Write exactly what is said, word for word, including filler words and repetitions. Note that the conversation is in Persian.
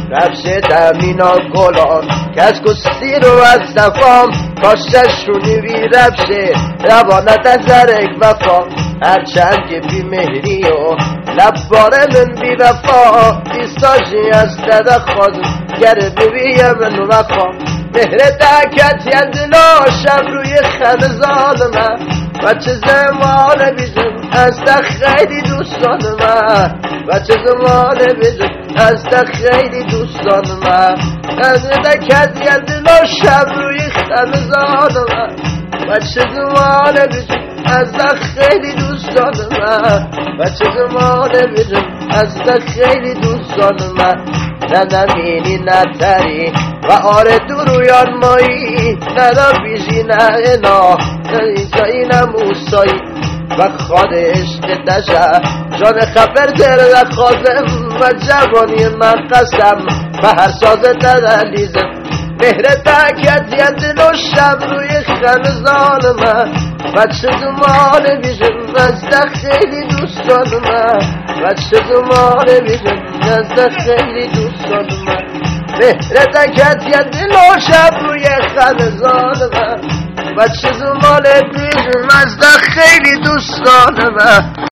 رفشه دمینا گلان کس کسی رو از دفام کاششونی بی رفشه روانت از زرک وفا هرچند که بی مهری و لباره من بی وفا ایستاشی از داده خود گره ببیه من وفا مهر دکت یدلا شب روی خم ظالمه بچه زمان بیزم از ده خیلی دوستان من بچه زمان بیزم از ده خیلی دوستان من مهر دکت یدلا شب روی خم ظالمه بچه زمان بیزم از ده خیلی دوستان من بچه زمان بیزم از ده خیلی دوستان من نه نمینی نتری و آره درویان مایی نه نبیزی نه انا نه ایزایی نه موسایی و خاد عشق دشه جان خبر در خازم و جوانی من قسم و هر سازه دلیزم مهر دکت یدن و شب روی خم ظالمه بچه زمان بیشم از ده خیلی دوستان من بچه زمان بیشم از ده خیلی دوستان من مهر دکت یدن و شب روی خم ظالمه بچه زمان بیشم از ده خیلی دوستان من